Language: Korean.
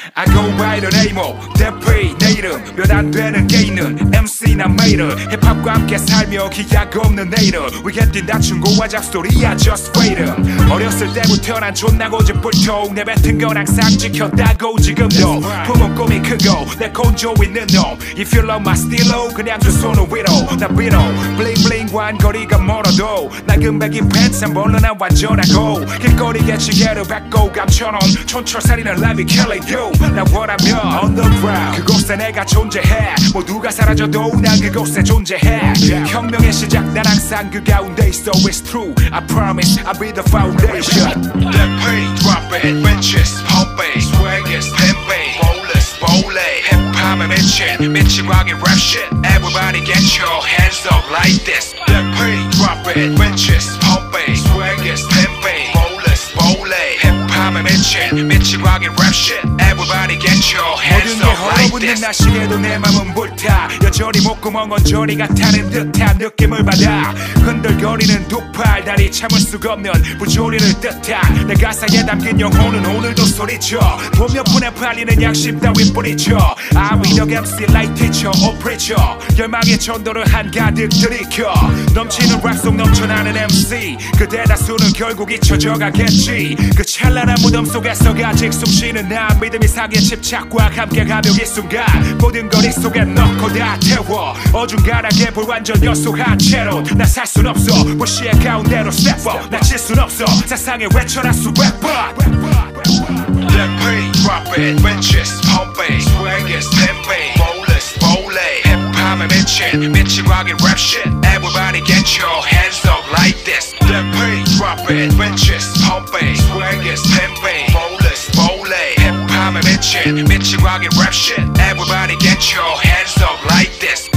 I go by the name of 대피 내 이름 몇 안 되는 게이는 MC나 메이를 힙합과 함께 살며 기약 없는 내일은 위에 뛴다 충고와 잡스토리야 just wait 어렸을 때부터 난 존나 고집불통 내뱉은 건 항상 지켰다고 지금도 품은 꿈이 크고 내 건조 있는 놈 If you love my stilo 그냥 두 손을 위로 나 비로 bling bling 관거리가 멀어도 나 금백이 팬츠 한 벌로 난 완전하고 길거리에 지게를 뱉고 감천원 촌철살이는 life killing you 나 원하면 underground 그곳에 내가 존재해 모두가 사라져도 난 그곳에 존재해 혁명의 시작 난 항상 그 가운데 있어 it's true I promise I'll be the foundation That pay drop it benches pump it swag is pimping rollers rolling 힙합에 미친 광인 rap shit everybody get your hands up like this That pay drop it benches pump it swag is pimping rollers rolling 힙합에 미친 광인 rap shit everybody get your hands up like this 날씨에도 내 맘은 불타 여전히 목구멍 언저리가 타는 듯한 느낌을 받아 흔들거리는 두 팔 다리 참을 수가 없는 부조리를 뜻한 내 가사에 담긴 영혼은 오늘도 소리쳐 보며 분에 팔리는 양심 따윈 뿌리쳐 I be the MC like teacher or preacher 열망의 전도를 한가득 들이켜 넘치는 랩속 넘쳐나는 MC 그대 다수는 결국 잊혀져가겠지 그 찬란한 무덤 속에서 아직 숨쉬는 나 믿음이 상의 집착과 함께 가며 이 순간 모든 걸 이 속에 넣고 다 태워 어중간하게 불완전 연속한 채로 나 살 순 없어 무시의 가운데로 step up 나 질 순 없어 세상에 외쳐라 수백번 That pay drop it benches pump it swag is pimping rollers rolling 힙합에 미친 광인 rap shit everybody get your hands up like this That pay drop it benches pump it swag is pimping rollers rolling 힙합에 미친 광인 rap shit everybody get your hands up like this